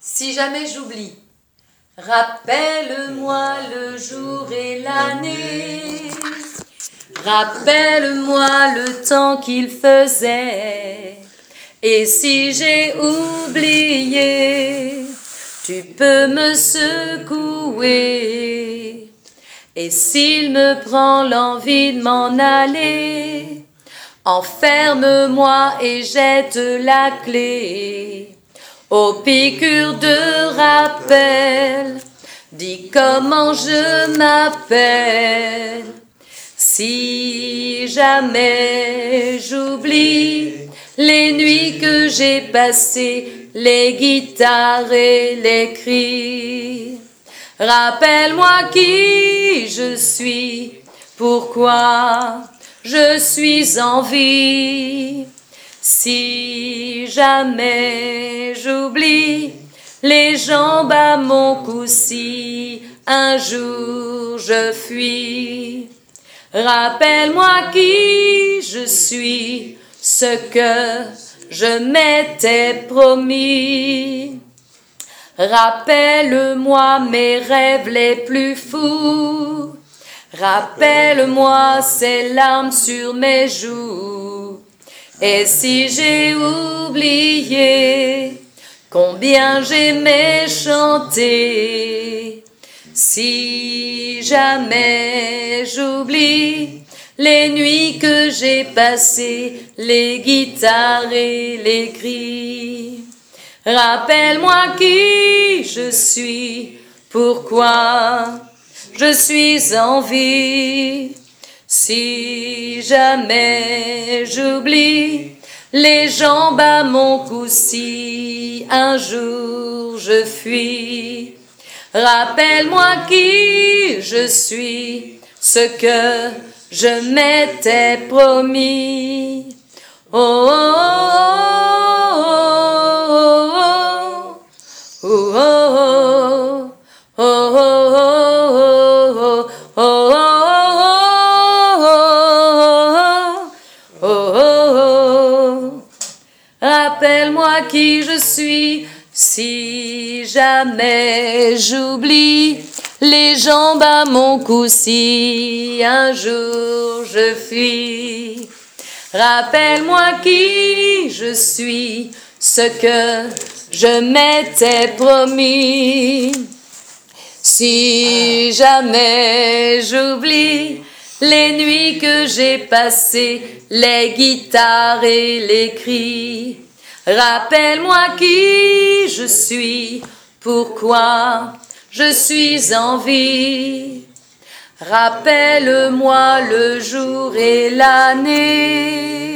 Si jamais j'oublie, rappelle-moi le jour et l'année. Rappelle-moi le temps qu'il faisait. Et si j'ai oublié, tu peux me secouer. Et s'il me prend l'envie de m'en aller, enferme-moi et jette la clé. Aux piqûres de rappel, dis comment je m'appelle. Si jamais j'oublie les nuits que j'ai passées, les guitares et les cris, rappelle-moi qui je suis, pourquoi je suis en vie. Si jamais j'oublie les jambes à mon cou, si un jour je fuis, rappelle-moi qui je suis, ce que je m'étais promis. Rappelle-moi mes rêves les plus fous, rappelle-moi ces larmes sur mes joues. Et si j'ai oublié combien j'aimais chanter, si jamais j'oublie les nuits que j'ai passées, les guitares et les cris, rappelle-moi qui je suis, pourquoi je suis en vie. Si jamais j'oublie les jambes à mon cou, si un jour je fuis, rappelle-moi qui je suis, ce que je m'étais promis. Oh, oh, oh, oh, oh, oh, oh, oh, oh. Rappelle-moi qui je suis, si jamais j'oublie les jambes à mon cou, si un jour je fuis. Rappelle-moi qui je suis, ce que je m'étais promis. Si jamais j'oublie les nuits que j'ai passées, les guitares et les cris, rappelle-moi qui je suis, pourquoi je suis en vie. Rappelle-moi le jour et l'année.